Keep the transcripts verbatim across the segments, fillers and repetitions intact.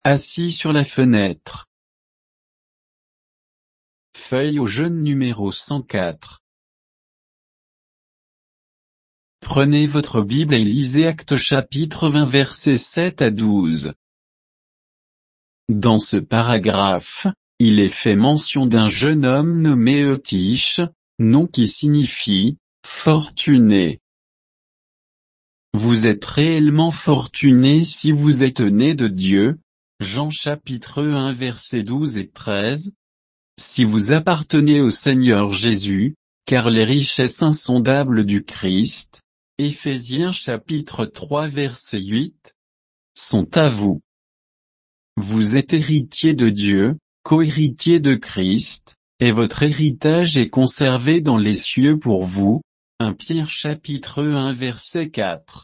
assis sur la fenêtre. Feuille au jaune numéro cent quatre. Prenez votre Bible et lisez Actes chapitre vingt versets sept à douze. Dans ce paragraphe, il est fait mention d'un jeune homme nommé Eutyche, nom qui signifie « fortuné ». Vous êtes réellement fortuné si vous êtes né de Dieu, Jean chapitre un versets douze et treize. Si vous appartenez au Seigneur Jésus, car les richesses insondables du Christ, Éphésiens chapitre trois verset huit, sont à vous. Vous êtes héritier de Dieu, co-héritier de Christ, et votre héritage est conservé dans les cieux pour vous. premier Pierre chapitre un verset quatre.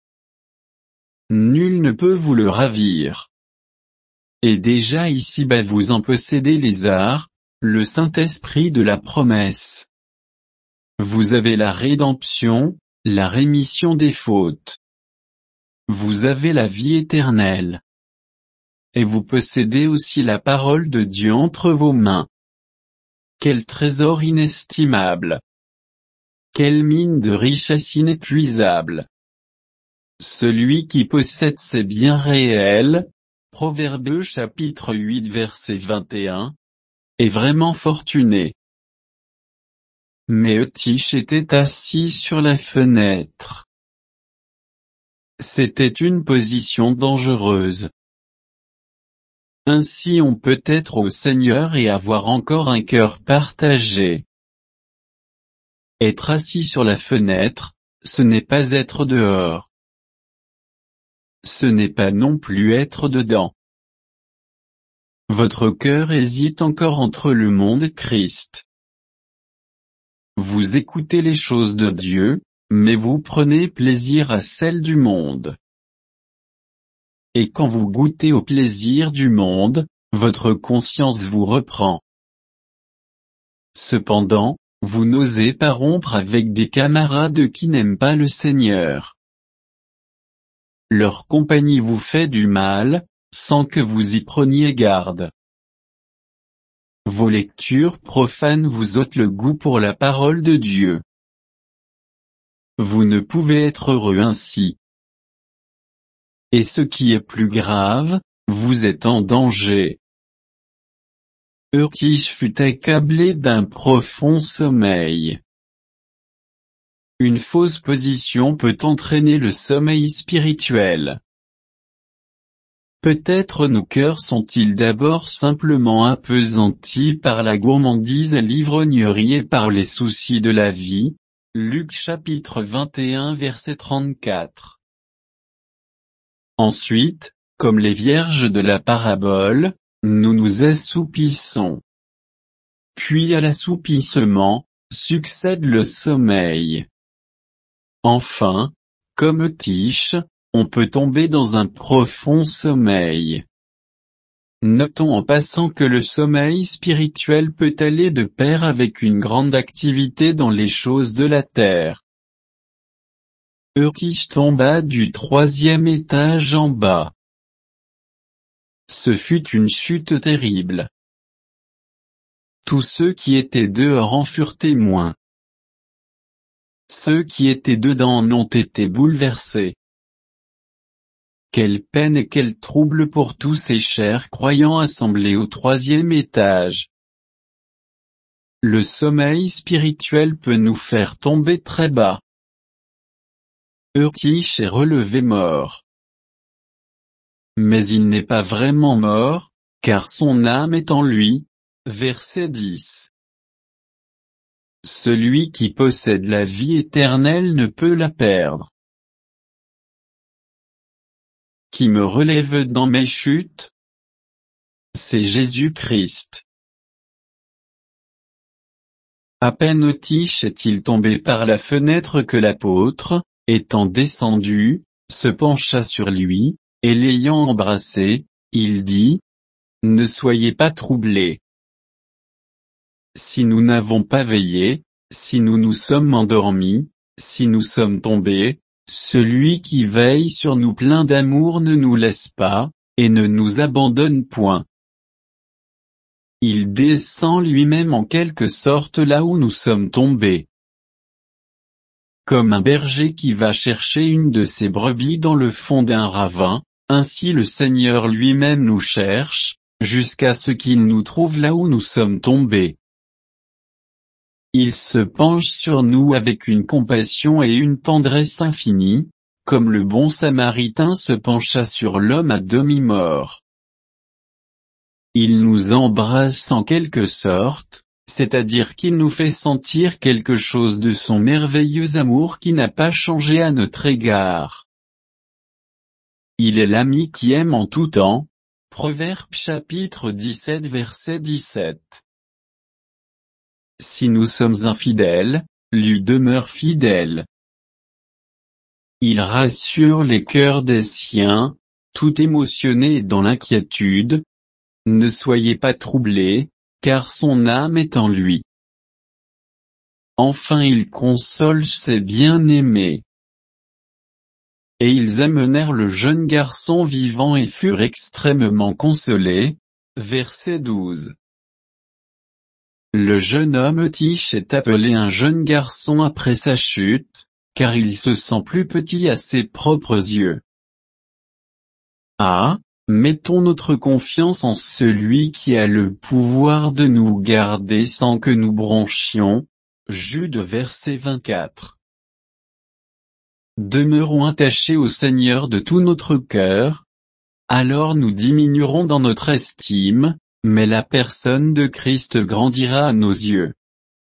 Nul ne peut vous le ravir. Et déjà ici-bas vous en possédez les arts, le Saint-Esprit de la promesse. Vous avez la rédemption, la rémission des fautes. Vous avez la vie éternelle. Et vous possédez aussi la parole de Dieu entre vos mains. Quel trésor inestimable! Quelle mine de richesse inépuisable! Celui qui possède ces biens réels, Proverbes chapitre huit verset vingt et un, est vraiment fortuné. Mais Eutyche était assis sur la fenêtre. C'était une position dangereuse. Ainsi on peut être au Seigneur et avoir encore un cœur partagé. Être assis sur la fenêtre, ce n'est pas être dehors. Ce n'est pas non plus être dedans. Votre cœur hésite encore entre le monde et Christ. Vous écoutez les choses de Dieu, mais vous prenez plaisir à celles du monde. Et quand vous goûtez au plaisir du monde, votre conscience vous reprend. Cependant, vous n'osez pas rompre avec des camarades qui n'aiment pas le Seigneur. Leur compagnie vous fait du mal, sans que vous y preniez garde. Vos lectures profanes vous ôtent le goût pour la parole de Dieu. Vous ne pouvez être heureux ainsi. Et ce qui est plus grave, vous êtes en danger. Eutyche fut accablé d'un profond sommeil. Une fausse position peut entraîner le sommeil spirituel. Peut-être nos cœurs sont-ils d'abord simplement appesantis par la gourmandise et l'ivrognerie et par les soucis de la vie. Luc chapitre vingt et un verset trente-quatre. Ensuite, comme les vierges de la parabole, nous nous assoupissons. Puis à l'assoupissement, succède le sommeil. Enfin, comme Eutyche, on peut tomber dans un profond sommeil. Notons en passant que le sommeil spirituel peut aller de pair avec une grande activité dans les choses de la terre. Eutyche tomba du troisième étage en bas. Ce fut une chute terrible. Tous ceux qui étaient dehors en furent témoins. Ceux qui étaient dedans en ont été bouleversés. Quelle peine et quel trouble pour tous ces chers croyants assemblés au troisième étage. Le sommeil spirituel peut nous faire tomber très bas. Eutyche est relevé mort. Mais il n'est pas vraiment mort, car son âme est en lui. Verset dix. Celui qui possède la vie éternelle ne peut la perdre. Qui me relève dans mes chutes? C'est Jésus-Christ. À peine Eutyche est-il tombé par la fenêtre que l'apôtre, étant descendu, se pencha sur lui, et l'ayant embrassé, il dit, « Ne soyez pas troublés. » Si nous n'avons pas veillé, si nous nous sommes endormis, si nous sommes tombés, celui qui veille sur nous plein d'amour ne nous laisse pas, et ne nous abandonne point. Il descend lui-même en quelque sorte là où nous sommes tombés. Comme un berger qui va chercher une de ses brebis dans le fond d'un ravin, ainsi le Seigneur lui-même nous cherche, jusqu'à ce qu'il nous trouve là où nous sommes tombés. Il se penche sur nous avec une compassion et une tendresse infinie, comme le bon Samaritain se pencha sur l'homme à demi-mort. Il nous embrasse en quelque sorte, c'est-à-dire qu'il nous fait sentir quelque chose de son merveilleux amour qui n'a pas changé à notre égard. Il est l'ami qui aime en tout temps. Proverbe chapitre dix-sept verset dix-sept. Si nous sommes infidèles, lui demeure fidèle. Il rassure les cœurs des siens, tout émotionné et dans l'inquiétude. Ne soyez pas troublés, car son âme est en lui. Enfin il console ses bien-aimés. Et ils amenèrent le jeune garçon vivant et furent extrêmement consolés. Verset douze. Le jeune homme Tiche est appelé un jeune garçon après sa chute, car il se sent plus petit à ses propres yeux. Ah, mettons notre confiance en celui qui a le pouvoir de nous garder sans que nous bronchions. Jude verset vingt-quatre. Demeurons attachés au Seigneur de tout notre cœur. Alors nous diminuerons dans notre estime, mais la personne de Christ grandira à nos yeux.